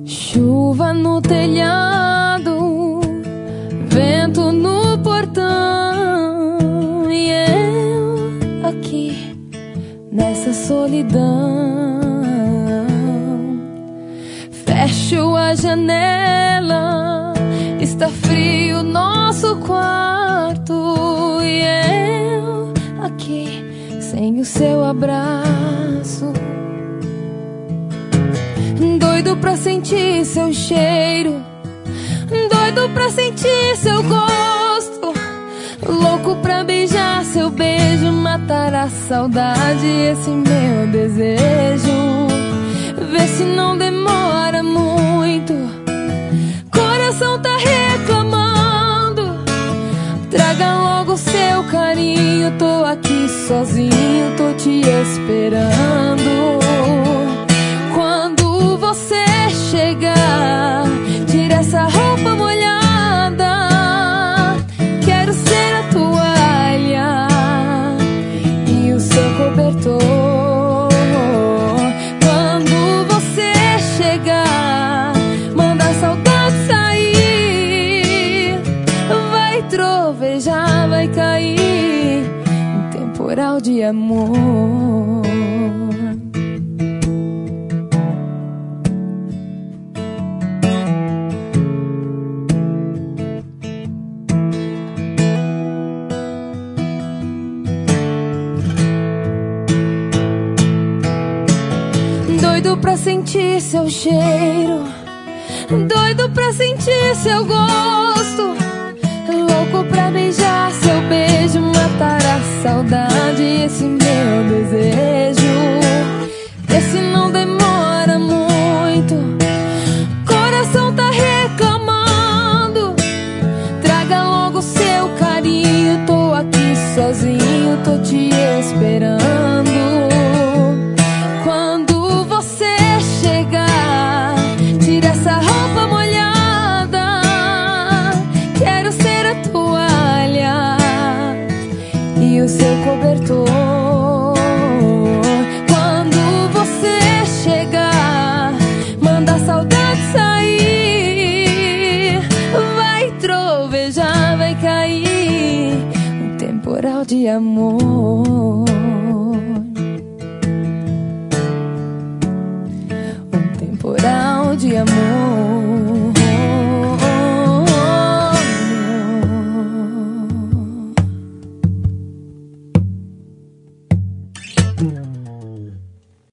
Chuva no telhado, vento no portão, e eu aqui nessa solidão. Fecho a janela, está frio nosso quarto, e eu aqui sem o seu abraço. Doido pra sentir seu cheiro, doido pra sentir seu gosto, louco pra beijar seu beijo, matar a saudade, esse meu desejo. Vê se não demora muito, coração tá reclamando. Traga logo seu carinho, tô aqui sozinho, tô te esperando. Quando você chegar, tira essa roupa molhada, quero ser a toalha e o seu cobertor. Quando você chegar, manda a saudade sair, vai trovejar, vai cair um temporal de amor. Doido pra sentir seu cheiro, doido pra sentir seu gosto, louco pra beijar seu beijo, matar a saudade, esse meu desejo. Esse não demora muito, coração tá reclamando. Traga logo seu carinho, tô aqui sozinho, tô te esperando. Tira essa roupa molhada, quero ser a toalha e o seu cobertor. Quando você chegar, manda a saudade sair, vai trovejar, vai cair um temporal de amor. Temporal de amor.